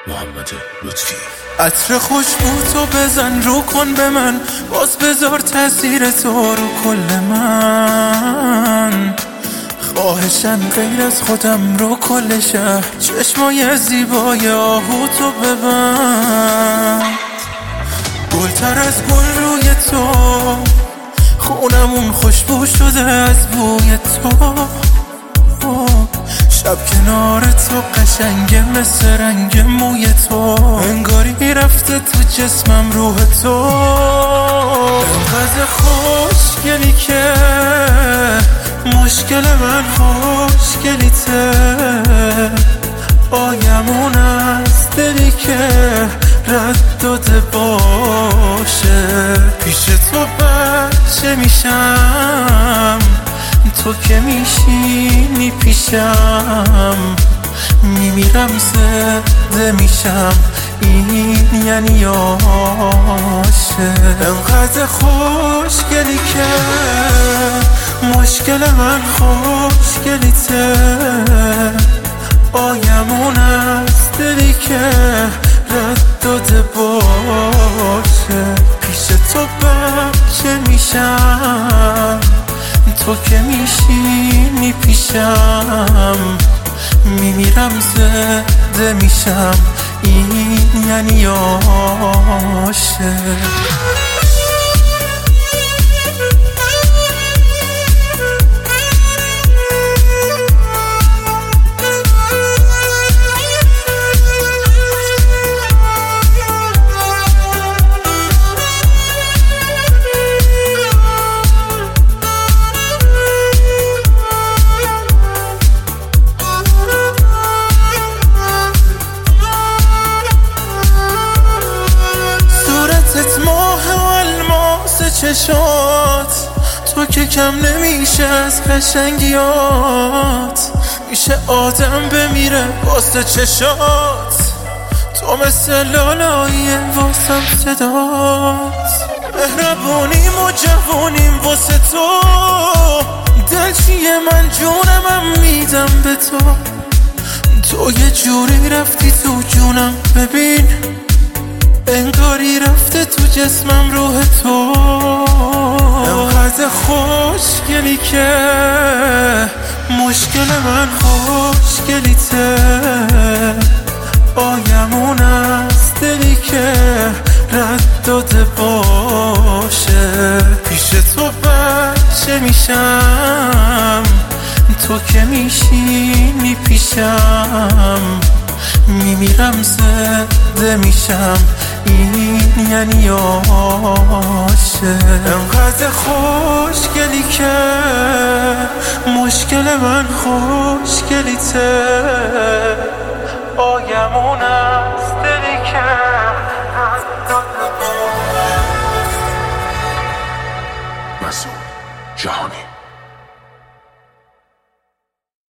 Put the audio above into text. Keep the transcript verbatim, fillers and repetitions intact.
محمد لطفی. عطر خوشبو تو بزن رو کن به من، باز بذار تاثیر تو رو کل من. خواهشن غیر از خودم رو کل شهر، چشمای زیبای آهو تو ببند. گلتر از گل روی تو، خونمون خوشبو شده از بوی تو. شب کنار تو قشنگه مثل رنگ موی تو، انگاری رفته تو جسمم روح تو. انقدر خوشگلی که مشکل من خوشگلیته. آیمون از دلی که رد داده باشه. پیش تو بچه میشم، تو که میشینی پیشم. میمیرم زنده میشم، این یعنی عاشق. انقدر خوشگلی که مشکل من خوشگلیته. آیمون از دلی که رد داده باشه. پیش تو بچه میشم، تو که میشینی پیشم. میمیرم زنده میشم، این یعنی عاشق. چشات تو که کم نمیشه از قشنگیات. میشه آدم بمیره واسه چشات. تو مثل لالاییه واسم صدات. مهربونیم و جوونیم واسه تو. دل چیه من جونمم میدم به تو. تو یه جوری رفتی تو جونم، ببین انگاری رفته تو جسمم روح تو. انقدر خوشگلی که مشکل من خوشگلیته. آیمون از دلی که رد داده باشه. پیش تو بچه میشم، تو که میشینی پیشم. میمیرم زنده میشم، این یعنی عاشق. انقدر خوشگلی که مشکل من خوشگلیته. آیمون از دلی که مسعود جهانی.